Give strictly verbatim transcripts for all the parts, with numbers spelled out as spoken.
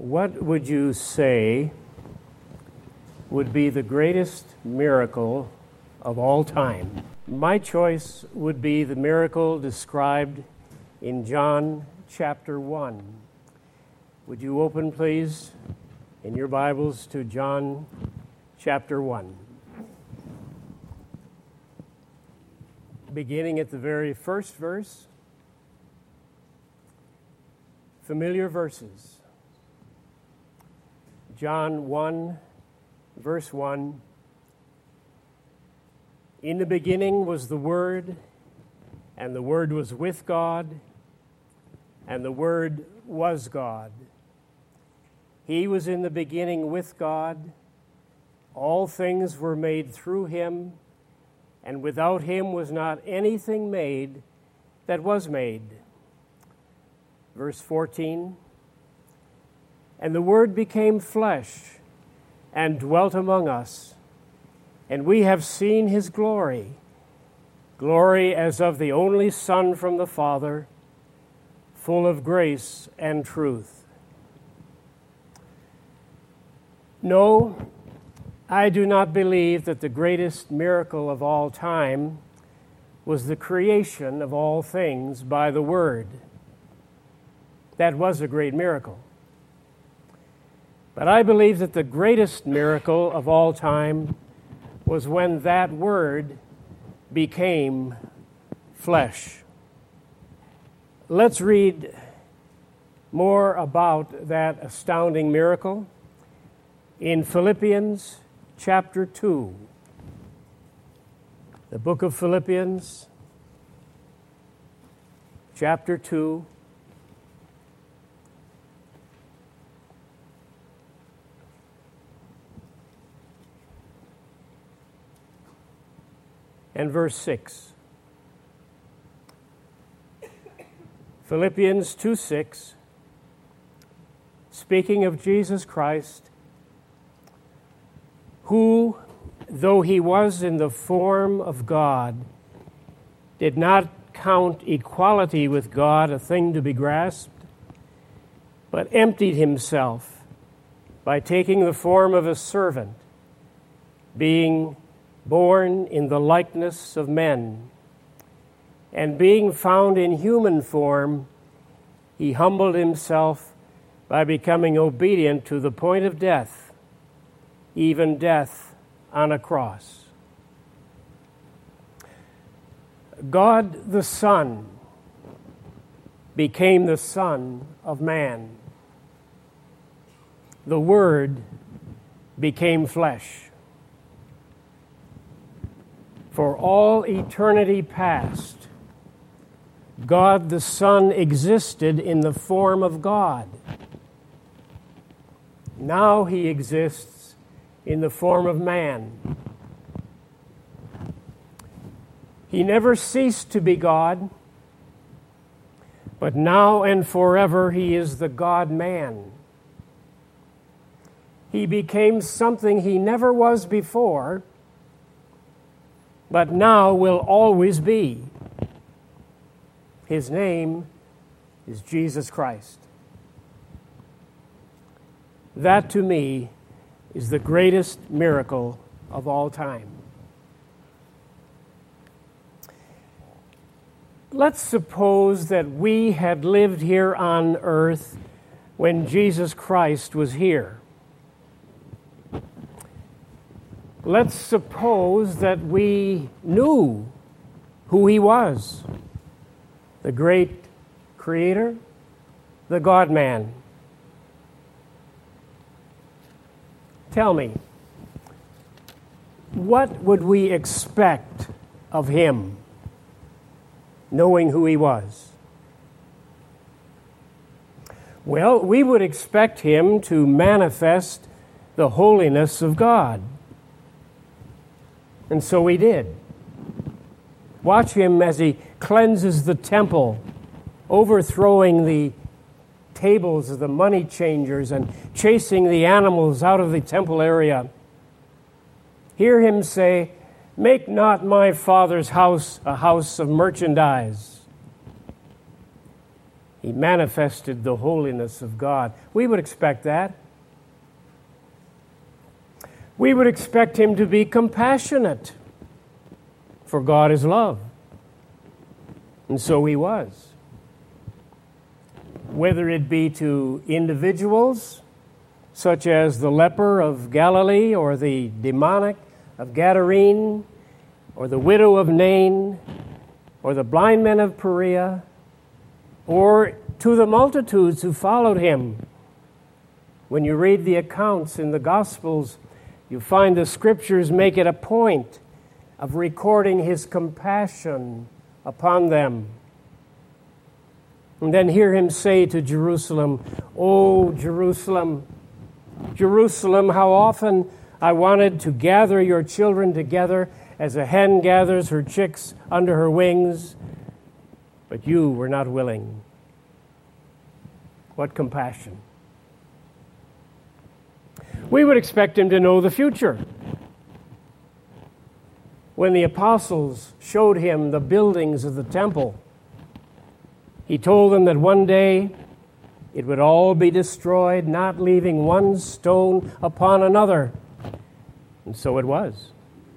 What would you say would be the greatest miracle of all time? My choice would be the miracle described in John chapter one. Would you open, please, in your Bibles to John chapter one? Beginning at the very first verse, familiar verses. John one, verse one. In the beginning was the Word, and the Word was with God, and the Word was God. He was in the beginning with God. All things were made through him, and without him was not anything made that was made. Verse fourteen. And the Word became flesh and dwelt among us, and we have seen his glory, glory as of the only Son from the Father, full of grace and truth. No, I do not believe that the greatest miracle of all time was the creation of all things by the Word. That was a great miracle. But I believe that the greatest miracle of all time was when that Word became flesh. Let's read more about that astounding miracle in Philippians chapter two. The book of Philippians, chapter two. And verse six. Philippians two six, speaking of Jesus Christ, who, though he was in the form of God, did not count equality with God a thing to be grasped, but emptied himself by taking the form of a servant, being born in the likeness of men, and being found in human form, he humbled himself by becoming obedient to the point of death, even death on a cross. God the Son became the Son of man. The Word became flesh. For all eternity past, God the Son existed in the form of God. Now he exists in the form of man. He never ceased to be God, but now and forever he is the God-man. He became something he never was before, but now will always be. His name is Jesus Christ. That, to me, is the greatest miracle of all time. Let's suppose that we had lived here on earth when Jesus Christ was here. Let's suppose that we knew who he was, the great Creator, the God-man. Tell me, what would we expect of him, knowing who he was? Well, we would expect him to manifest the holiness of God. And so he did. Watch him as he cleanses the temple, overthrowing the tables of the money changers and chasing the animals out of the temple area. Hear him say, "Make not my Father's house a house of merchandise." He manifested the holiness of God. We would expect that. We would expect him to be compassionate, for God is love. And so he was. Whether it be to individuals, such as the leper of Galilee, or the demonic of Gadarene, or the widow of Nain, or the blind men of Perea, or to the multitudes who followed him. When you read the accounts in the Gospels, you find the Scriptures make it a point of recording his compassion upon them. And then hear him say to Jerusalem, "O Jerusalem, Jerusalem, how often I wanted to gather your children together as a hen gathers her chicks under her wings, but you were not willing." What compassion. We would expect him to know the future. When the apostles showed him the buildings of the temple, he told them that one day it would all be destroyed, not leaving one stone upon another. And so it was.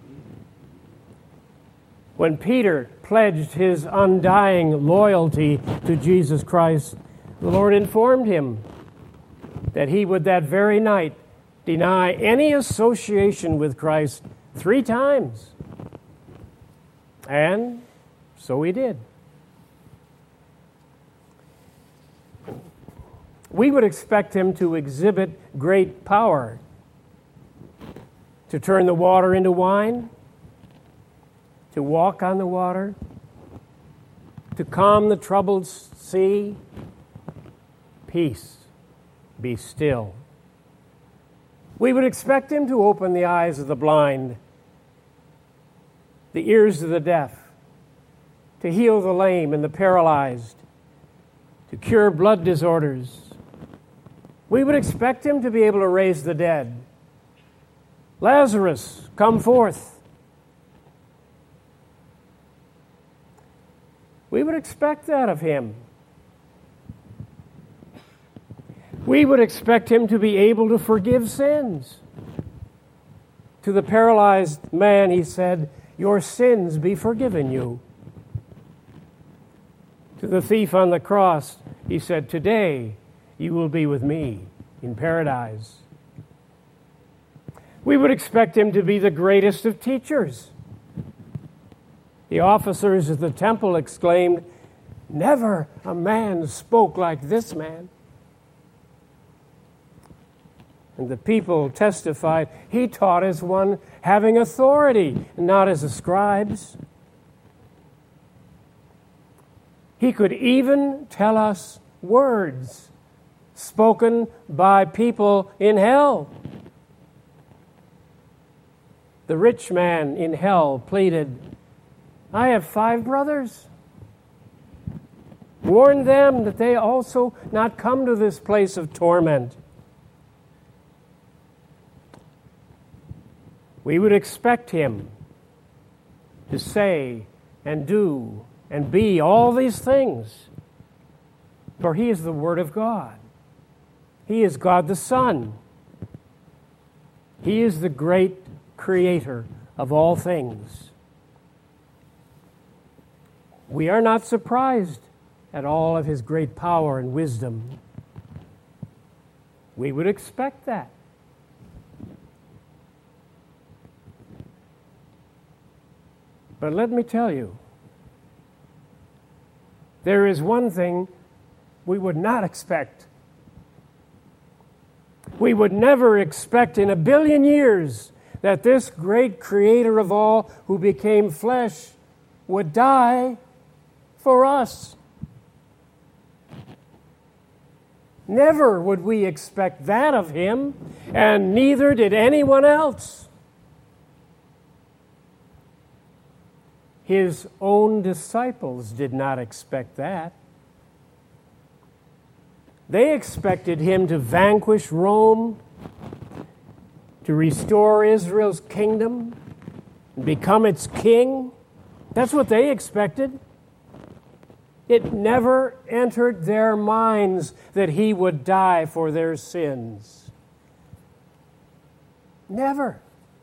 When Peter pledged his undying loyalty to Jesus Christ, the Lord informed him that he would that very night deny any association with Christ three times. And so he did. We would expect him to exhibit great power, to turn the water into wine, to walk on the water, to calm the troubled sea. Peace, be still. We would expect him to open the eyes of the blind, the ears of the deaf, to heal the lame and the paralyzed, to cure blood disorders. We would expect him to be able to raise the dead. Lazarus, come forth. We would expect that of him. We would expect him to be able to forgive sins. To the paralyzed man, he said, "Your sins be forgiven you." To the thief on the cross, he said, "Today you will be with me in paradise." We would expect him to be the greatest of teachers. The officers of the temple exclaimed, "Never a man spoke like this man." And the people testified, "He taught as one having authority, not as the scribes." He could even tell us words spoken by people in hell. The rich man in hell pleaded, "I have five brothers. Warn them that they also not come to this place of torment." We would expect him to say and do and be all these things, for he is the Word of God. He is God the Son. He is the great creator of all things. We are not surprised at all of his great power and wisdom. We would expect that. But let me tell you, there is one thing we would not expect. We would never expect in a billion years that this great creator of all who became flesh would die for us. Never would we expect that of him, and neither did anyone else. His own disciples did not expect that. They expected him to vanquish Rome, to restore Israel's kingdom, and become its king. That's what they expected. It never entered their minds that he would die for their sins. Never.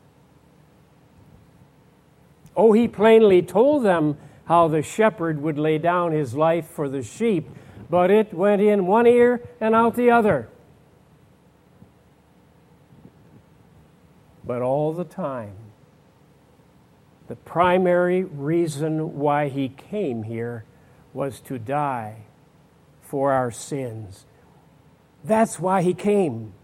Oh, he plainly told them how the shepherd would lay down his life for the sheep, but it went in one ear and out the other. But all the time, the primary reason why he came here was to die for our sins. That's why he came.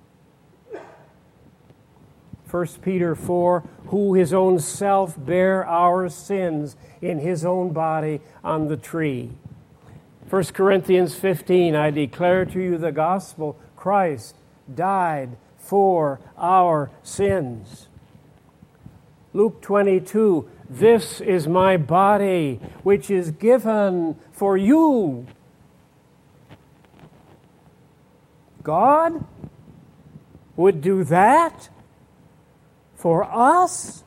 First Peter four, who his own self bare our sins in his own body on the tree. First Corinthians fifteen, I declare to you the gospel, Christ died for our sins. Luke twenty-two, this is my body, which is given for you. God would do that for us?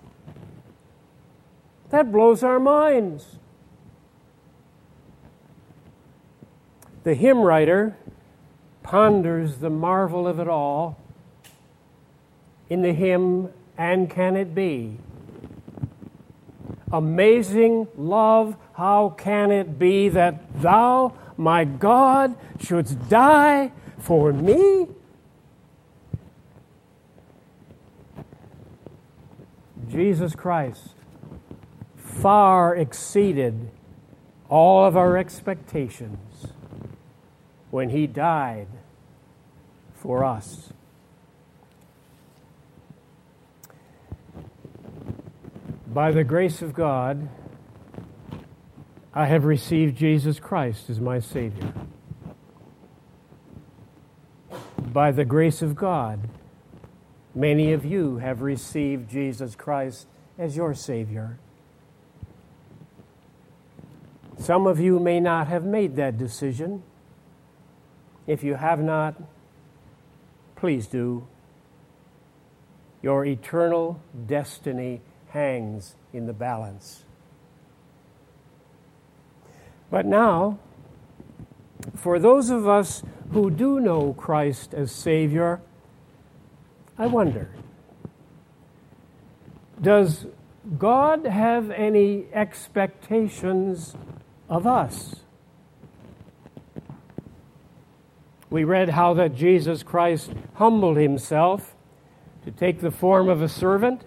That blows our minds. The hymn writer ponders the marvel of it all in the hymn, And Can It Be? Amazing love, how can it be that thou, my God, shouldst die for me? Jesus Christ far exceeded all of our expectations when he died for us. By the grace of God, I have received Jesus Christ as my Savior. By the grace of God, many of you have received Jesus Christ as your Savior. Some of you may not have made that decision. If you have not, please do. Your eternal destiny hangs in the balance. But now, for those of us who do know Christ as Savior, I wonder, does God have any expectations of us? We read how that Jesus Christ humbled himself to take the form of a servant.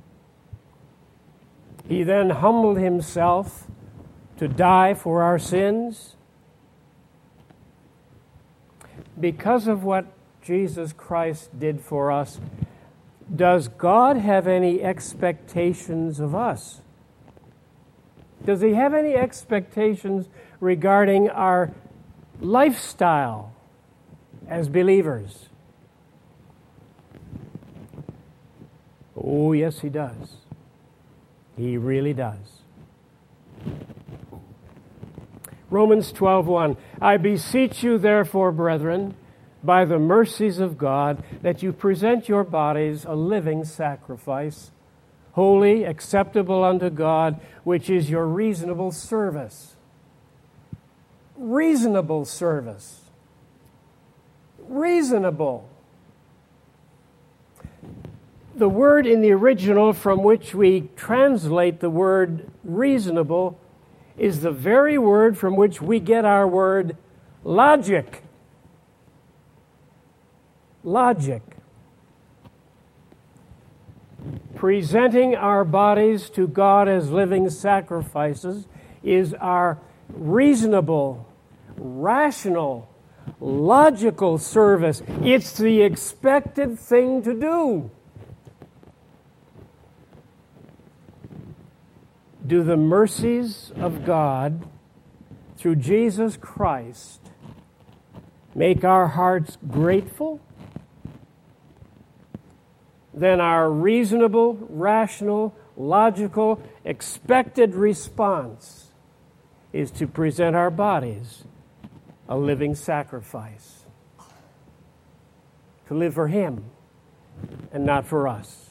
He then humbled himself to die for our sins. Because of what Jesus Christ did for us, does God have any expectations of us? Does he have any expectations regarding our lifestyle as believers? Oh, yes, he does. He really does. Romans twelve one, I beseech you therefore, brethren, by the mercies of God, that you present your bodies a living sacrifice, holy, acceptable unto God, which is your reasonable service. Reasonable service. Reasonable. The word in the original from which we translate the word reasonable is the very word from which we get our word logic. Logic. Presenting our bodies to God as living sacrifices is our reasonable, rational, logical service. It's the expected thing to do. Do the mercies of God through Jesus Christ make our hearts grateful? Then our reasonable, rational, logical, expected response is to present our bodies a living sacrifice. To live for him and not for us.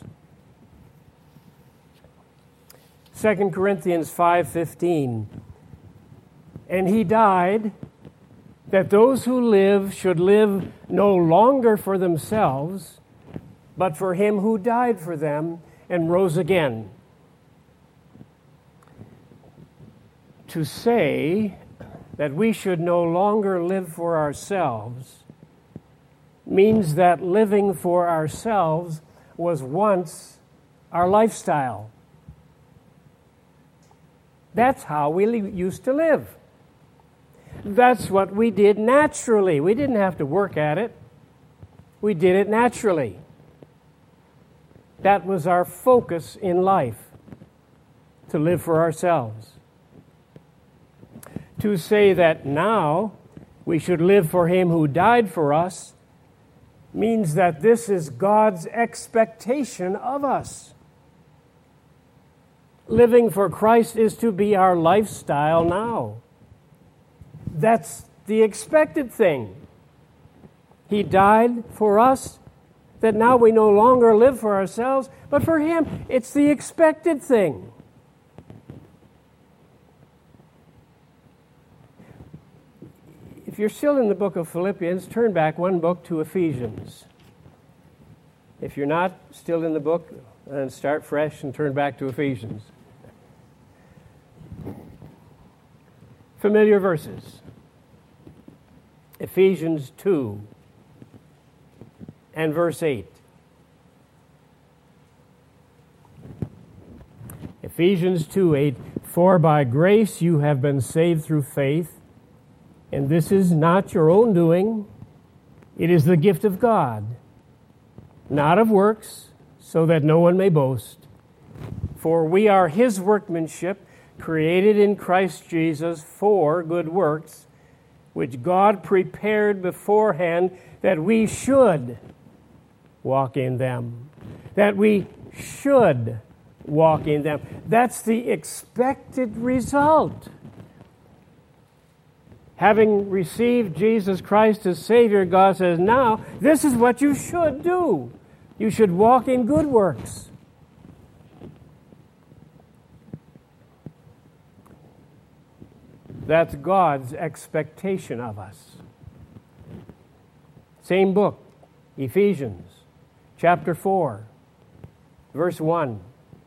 Second Corinthians five fifteen. and he died that those who live should live no longer for themselves, but for him who died for them and rose again. To say that we should no longer live for ourselves means that living for ourselves was once our lifestyle. That's how we used to live. That's what we did naturally. We didn't have to work at it. We did it naturally. That was our focus in life, to live for ourselves. To say that now we should live for him who died for us means that this is God's expectation of us. Living for Christ is to be our lifestyle now. That's the expected thing. He died for us, that now we no longer live for ourselves, but for him. It's the expected thing. If you're still in the book of Philippians, turn back one book to Ephesians. If you're not still in the book, then start fresh and turn back to Ephesians. Familiar verses. Ephesians two and verse eight. Ephesians two eight. For by grace you have been saved through faith, and this is not your own doing. It is the gift of God, not of works, so that no one may boast. For we are his workmanship, created in Christ Jesus for good works, which God prepared beforehand that we should walk in them. That we should walk in them. That's the expected result. Having received Jesus Christ as Savior, God says, now, this is what you should do. You should walk in good works. That's God's expectation of us. Same book, Ephesians, chapter four, verse one.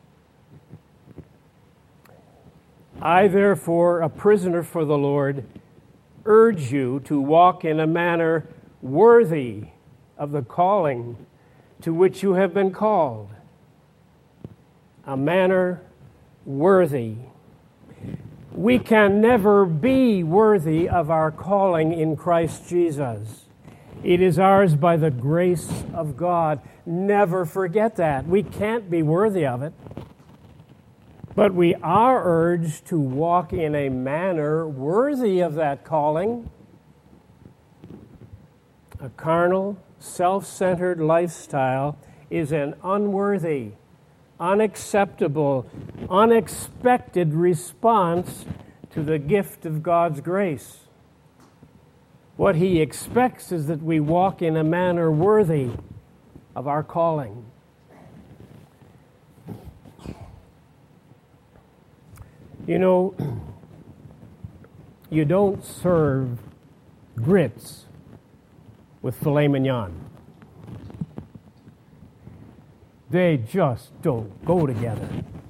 I, therefore, a prisoner for the Lord, urge you to walk in a manner worthy of the calling to which you have been called. A manner worthy. We can never be worthy of our calling in Christ Jesus. It is ours by the grace of God. Never forget that. We can't be worthy of it. But we are urged to walk in a manner worthy of that calling. A carnal, self-centered lifestyle is an unworthy, unacceptable, unexpected response to the gift of God's grace. What he expects is that we walk in a manner worthy of our calling. You know, you don't serve grits with filet mignon. They just don't go together.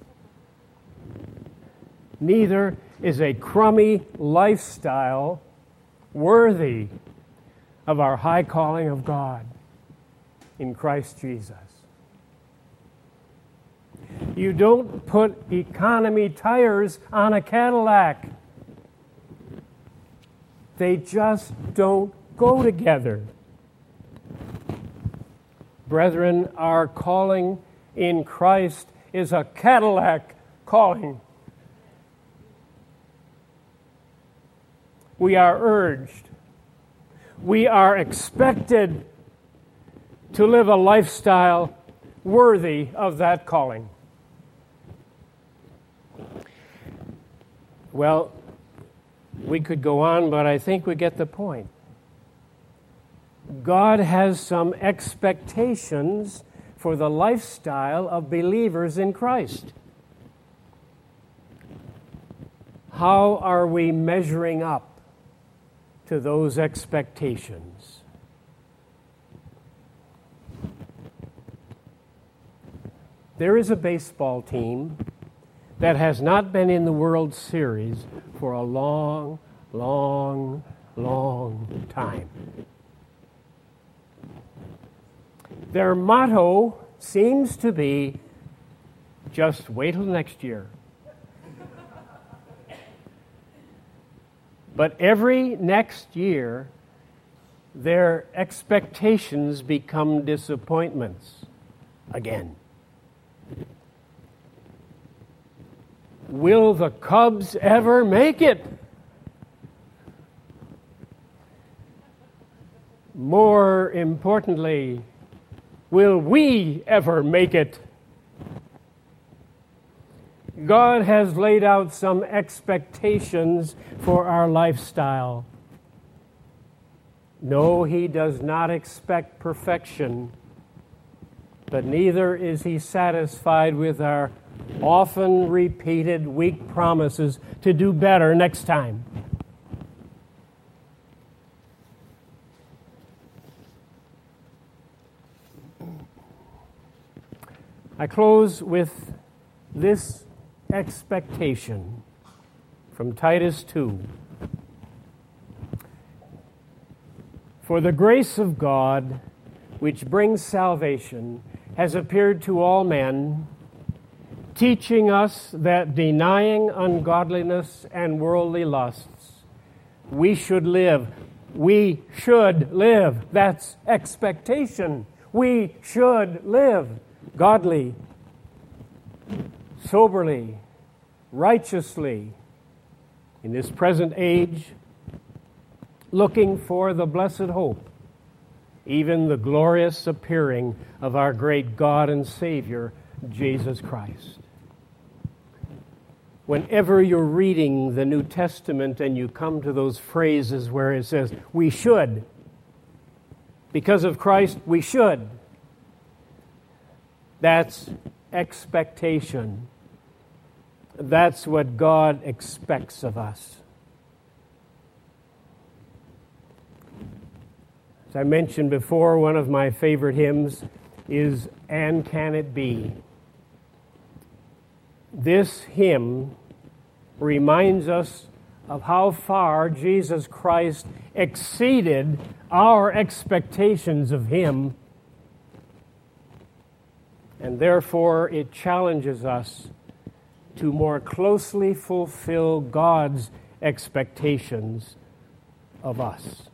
Neither is a crummy lifestyle worthy of our high calling of God in Christ Jesus. You don't put economy tires on a Cadillac. They just don't go together. Brethren, our calling in Christ is a Cadillac calling. We are urged, we are expected to live a lifestyle worthy of that calling. Well, we could go on, but I think we get the point. God has some expectations for the lifestyle of believers in Christ. How are we measuring up to those expectations? There is a baseball team that has not been in the World Series for a long, long, long time. Their motto seems to be, just wait till next year. But every next year, their expectations become disappointments again. Will the Cubs ever make it? More importantly, will we ever make it? God has laid out some expectations for our lifestyle. No, He does not expect perfection, but neither is He satisfied with our often repeated weak promises to do better next time. I close with this expectation from Titus two. For the grace of God, which brings salvation, has appeared to all men, teaching us that denying ungodliness and worldly lusts, we should live. We should live. That's expectation. We should live godly, soberly, righteously in this present age, looking for the blessed hope, even the glorious appearing of our great God and Savior, Jesus Christ. Whenever you're reading the New Testament and you come to those phrases where it says, we should, because of Christ, we should, that's expectation. That's what God expects of us. As I mentioned before, one of my favorite hymns is And Can It Be? This hymn reminds us of how far Jesus Christ exceeded our expectations of Him, and therefore it challenges us to more closely fulfill God's expectations of us.